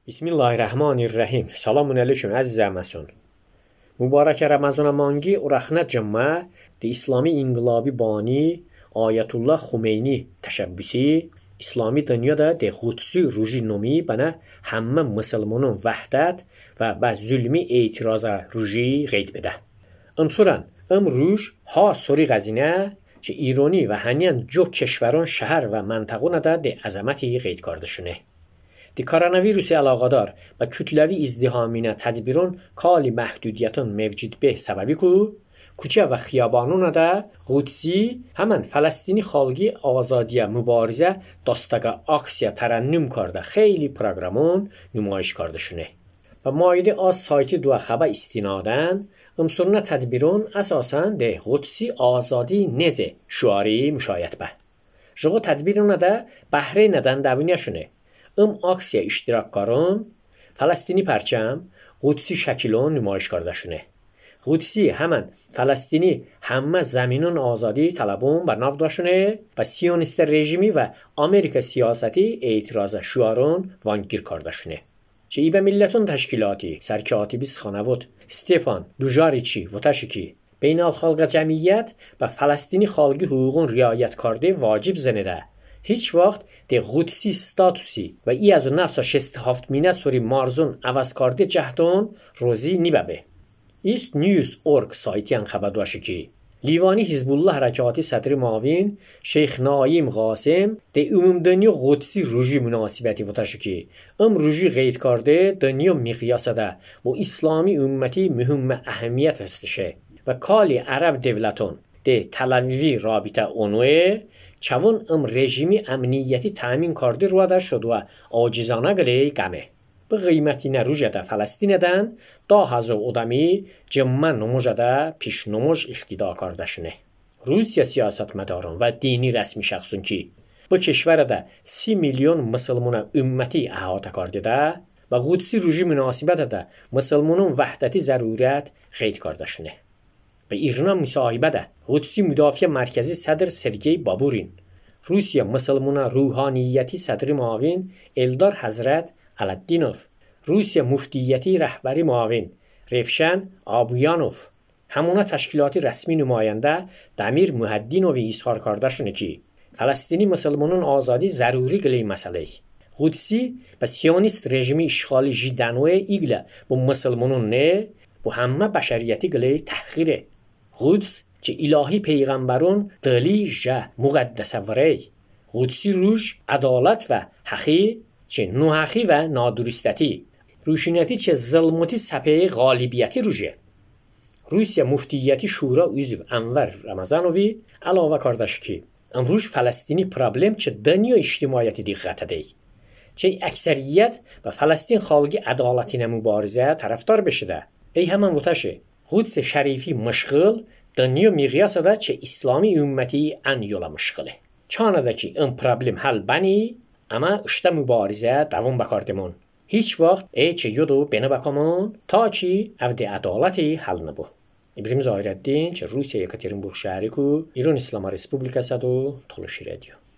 Bismillahirrahmanirrahim. Selamun aleyküm əziz əməsun. Mübarək Ramazan mangi uraxna cəmmə de İslami inqilabi bani Ayətullah Xumeyni təşəbbüsü İslami dünyada de Qudsi rujinomi bana həmmə müsəlmanın vəhdət və zülmi etirazə ruji qeyd bedə. Umsuran ruj ha soری غزینه که ایرانی و هنیان جو کشوران شهر و منطقون da de əzəməti qeyd kardışını. دی کoronavirusi əlaqədar və kütləvi izdihamına tədbirun kali məhdudiyyətin mevcud be səbəbi ku, küçə və xiyabanuna da Qudsi həmən Fələstini xalqi azadiyə mübarizə dastaqa aksiya tərənnüm karda xeyli proqramın nümayiş kardışını. Və maidi az sayti dua xəbə istinadən umsuruna tədbirun əsasən de Qudsi azadi neze şuari müşayət bə. Jığı tədbiruna da bəhri nədən dəvinəşini. aksiya iştirakkarın Fələstini pərçəm Qudsi şəkilon nümayiş kardışını. Qudsi həmən Fələstini həmmə zəminin azadi tələbun və navdaşını və Siyonist rejimi və Amerika siyasəti etirazə şuarın vangir kardışını. Ki İbə Millətin təşkilatı sərkatibi Xanavut Stefan Dujariçi vətəşiki beynəlxalqa cəmiyyət və Fələstini xalqi hüququn riayət kardı vacib zənədə هیچ وقت ده قدسی ستاتوسی و ای از نفسا 67 مینه سوری مارزون عوض کرده جهدان روزی نیبه. ایست نیوز اورگ سایتیان خبر داشته که لیوانی حزب الله حرکاتی صدر معاون شیخ نایم قاسم ده عموم دنیا قدسی روژی مناسبتی وتاشه که روژی قید کرده دنیا مقیاسه ده و اسلامی امتی مهم اهمیت هستشه و کالی عرب دولتون ده تلویوی رابطه اونوه چون رژیمی امنیتی تامین کرده رو دا شد و عاجزانه گلی گمه. به قیمتی نروجه دا فلسطین دن 10,000 آدمی جمع نموجه دا پیش نموج اقتدا کردشنه. روسیه سیاست مداران و دینی رسمی شخصون که با کشور دا 30 میلیون مسلمان امتی احاطه کرده دا و قدسی روژی مناسبت دا مسلمانون وحدتی ضرورت قید کردشنه. به ایران مصاحبه ده قدسی مدافع مرکزی صدر سرگئی بابورین روسیه مسلمان روحانیتی صدر معاون الدار حضرت علالدینوف روسیه مفتیتی رهبری معاون رفشن آبویانوف همونا تشکیلات رسمی نماینده دمیر محدینوی اظهار کرده شونه که فلسطینی مسلمانان آزادی ضروری گلی مسئله قدسی و سیونیست رژیمی اشغالی جدانوی ایگله با مسلمانان نه با همه بشریتی گلی تحقیره قدس که الهی پیغمبرون دلی جه مقدسه وری قدسی روش عدالت و حقی چه نوحقی و نادرستتی روشنیتی چه ظلمتی سپه غالبیتی روشه روسیه مفتیتی شورا عضو انور رمضانوی علاوه کردش که امروز فلسطینی پرابلم چه دنیا اجتماعیتی دقت دی چه اکثریت و فلسطین خالقی عدالتی مبارزه طرفدار بشه ای همان وتشه قدس şerifi مشغل دنیا میقیاسه ده چه اسلامی امتی ان yola مشغله چانه که problem حل بنی اما اشته مبارزه دوام بکاردمون هیچ وقت چه یودو بینه بکامون تا چی افده عدالتی حل نبو ابراهیم ظاهرالدین چه روسیه یکاترینبورگ شهری کو ایران اسلام ریسپوبلیکاسه دو تلاشی رادیو